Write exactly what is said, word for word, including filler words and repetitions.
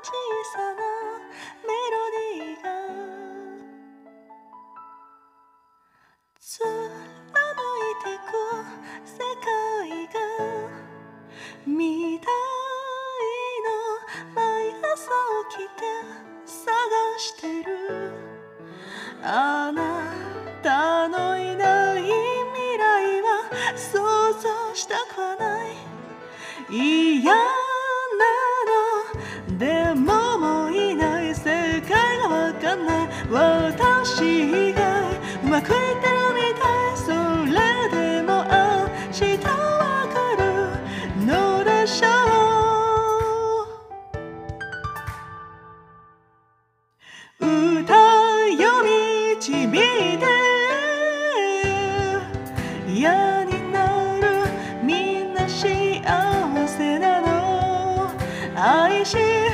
さなメロディーが貫いてく世界が未来の毎朝起きて探してるあなたのいない未来は想像したくはない嫌なのでももういない世界がわかんない私以外うまくいってるみたいそれでも明日は来るのでしょう歌よ導いて嫌になるみんな幸せなの愛し